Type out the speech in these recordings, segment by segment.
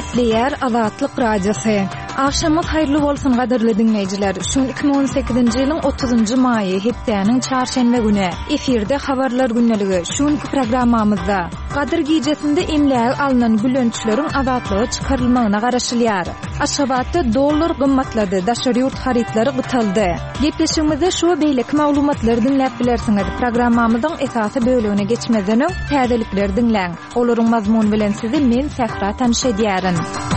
Diýär Azatlyk Radiosu. Akşamyz haýyrly bolsun gaderli dinleýijiler. Şu 2018-nji ýylyň 30-njy maýy hepdeniň çarşembe güni efirde habarlar günneligi. Şuňky programmamyzda Gadir gijesinde emläge alynan gülönçleriň azatlygy çykarylmagyna garaşylýar. Aşgabatda dollar gymmatlady, daşary ýurt harytlary gytyldy. Gepleşigimizde şu beýleki maglumatlary dinläp bilersiňiz. Programmamyzyň esasy bölügine geçmeden täzelikleri dinläň. Olaryň mazmuny bilen sizi men Sehra tanışydýaryn.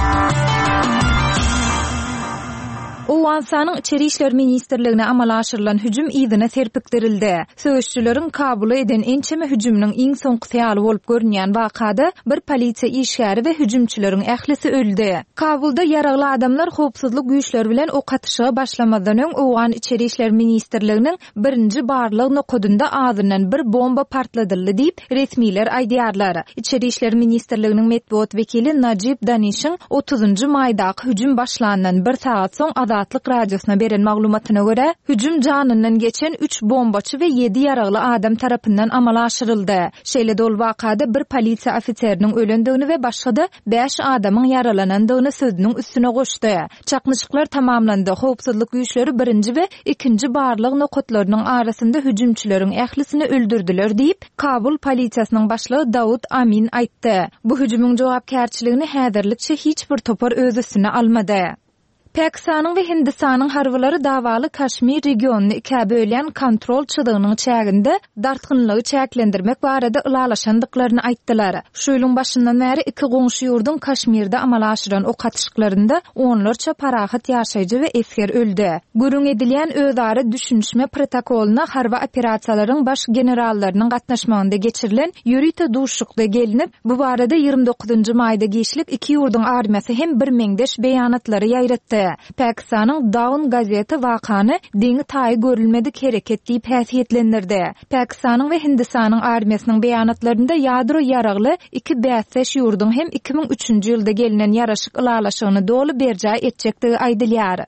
Owansanyň Içeri işler ministrligine amala aşyrylan hüjüm ýygyna serpikdirildi. Söýüşçüleriň kabuly eden ençeme hüjümniň iň soňky syýaly bolup görünýän wakada bir polisiýa işgäri we hüjümçüleriň ählisi öldü. Kabulda ýaragly adamlar howpsuzlyk güýçleri bilen ok atışyga başlamadan öň Owan Içeri işler ministrliginiň birinji barlyg nokodunda ağzyndan bir bomba partladyldy diýip resmiler aýdýarlar. İçeri işler ministrliginiň medeniýet wekili Najib Danişiň 30-njy maýdaky hüjüm başlanandan 1 saat soň Azatlyk Radiosuna beren maglumatyna görä, hüjüm janyndan geçen 3 bombaçy we 7 ýaragly adam tarapyndan amala aşyryldy. Şeýle dol wakada bir polisiýa ofiseriniň ölendigini we başga 5 adamyň yaralanandygyny sözüniň üstüne goşdy. Çakmyşyklar tamamlandy. Howpsuzlyk güýçleri birinji we ikinji barlyg nokotlarynyň arasynda hüjümçüleriň ählisini öldürdiler diýip Kabul polisiýasynyň başlygy Daud Amin aýtdy. Bu hüjümüň jogapkärçiligini häzirlikçe hiç bir topar öz üstüne almady. Pakistanyň we Hindistanyň harbylary dawaly Kaşmir regionuny ikä bölýän kontrol çydygynyň çäginde dartgynlygy çäklendirmek barada ılalaşandyklaryny aýtdylar. Şu ýylyň başyndan bäri iki goňşy ýurdun Kaşmirde amala aşyran ok atışyklarynda onlarça parahat ýaşaýjy we esker öldü. Gürüň edilýän özara düşünşme protokoluna harba operasiýalaryň baş generallarynyň gatnaşmagynda geçirilen ýürüýte duşlukda gelinip, bu barada 29-njy maýda geçilip iki ýurdun armiýasy hem bir meňdeş beýanatlary ýaýratdy. Pakistanyň Dawn gazeti wakany deňi taý görülmedik hereket diýip häsiýetlendirdi. Pakistanyň we Hindistanyň armiýasynyň beýanatlarynda ýadro ýaragly iki bässeş ýurdun hem 2003-nji ýylda gelinen ýaraşyk ılalaşygyny dolu berja etjekdigi aýdylýar.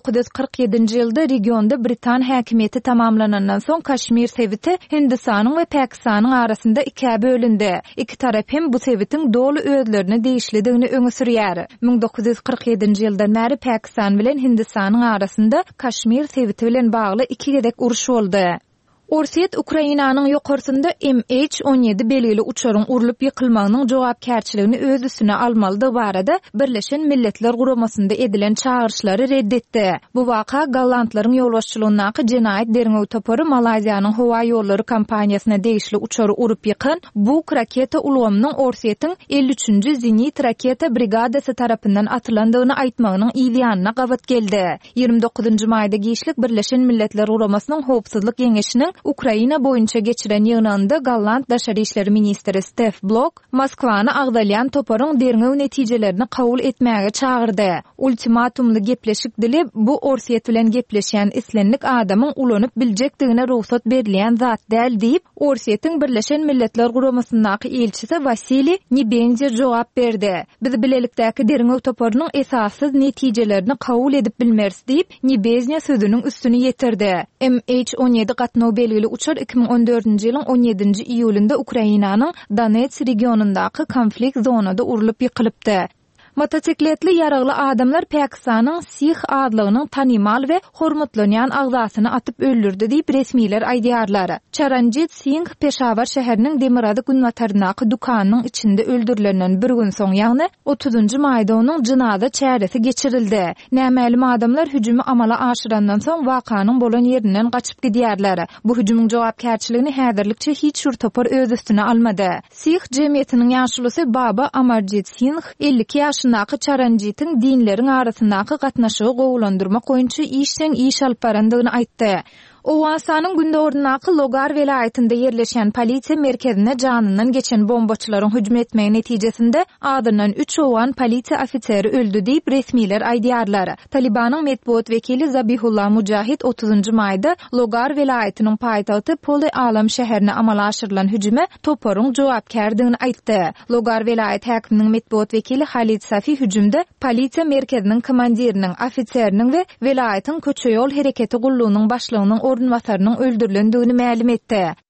1947-nji ýylda regionda Britan häkimiýeti tamamlanandan soň Kaşmir sebiti Hindistanyň we Pakistanyň arasynda ikä bölündi. Iki tarap hem bu sebitiň dolu özlerini değişlidigini öňe sürýär. 1947-nji ýyldan bäri Pakistan bilen Hindistanyň arasynda Kaşmir sebiti bilen bagly iki gedek uruş boldy. Orsiýet Ukrainanyň ýokarsynda MH17 belgili uçaryň urulyp ýykylmagynyň jogapkärçiligini öz üstüne almaly da barada Birleşen Milletler Guramasynda edilen çağırışlary reddetdi. Bu waka Gallandlaryň ýolbaşçylygyndaky jenaýet derňew topary Malaziýanyň howa ýollary kompaniýasyna degişli uçary urup ýykan bu raketa ulgamynyň Orsiýetiň 53-nji zenit raketa brigadasy tarapyndan atylandygyny aýtmagynyň ýylyanyna gabat geldi. 29-njy maýda geçlik Birleşen Milletler Guramasynyň howpsuzlyk ýeňeşiniň Ukraina boýunça geçiren ýygnanda Galland Daşary işleri ministri Stef Blok Moskwany agdalýan toparyň derňew netijelerini kabul etmäge çağırdy. Ultimatumly gepleşik dili bu Orsiýet bilen gepleşýän islenlik adamyň ulanyp biljekdigine ruhsat berilýän zat däl diýip Orsiýetiň Birleşen Milletler Guramasyndaky elçisi Vasili Nebenzia jogap berdi. Biz bilelikdäki derňew toparynyň esassız netijelerini kabul edip bilmeris diýip Nebenzia sözüniň üstüne ýetirdi. MH17 gatnaw belgili uçar 2014-nji ýylyň 17-nji iýulynda Ukrainanyň Donetsk regionundaky konflikt zonada urulyp ýykylypdy. Motosikletli ýaragly adamlar Pakistanyň Sikh adlygynyň tanymal we hormatlanýan agzasyny atyp öldürdi diýip resmiler aýdýarlar. Charanjit Singh Peshawar şäheriniň Demirady günwataryndaky dukanynyň içinde öldürilenden bir gün soň ýagny 30-njy maýda onuň jynaza çäresi geçirildi. Nämälim adamlar hüjümi amala aşyrandan soň wakanyň bolan ýerinden gaçyp gidýärler. Bu hüjümüň jogapkärçiligini häzirlikçe hiç şur topar öz üstüne almady. Sikh jemgyýetiniň ýaşlysy Baba Amarjit Singh 52 ýaşyndaky Charanjit'in dinleriň arasyndaky gatnaşygy gowulandyrmak boýunça işden iş alyp barandygyny aýtdy. Owasanyň gündoğrunaky Logar welaýetinde ýerleşen polisiýa merkezine janyndan geçen bombaçylaryň hüjüm etmegi netijesinde adından 3 owan polisiýa ofiseri öldü diýip resmiler aýdýarlar. Talibanyň medeniýet wekili Zabihullah Mujahid 30-njy maýda Logar welaýetiniň paýtagty Poli Alam şäherine amala aşyrylan hüjüme toparyň jogapkärdigini aýtdy. Logar welaýet häkiminiň medeniýet wekili Halid Safi hüjümde polisiýa merkeziniň komandiriniň, ofiseriniň we welaýetiň köçe ýol hereketi gullugynyň başlygynyň orunwasarynyň öldürilendigini ma'lum etdi.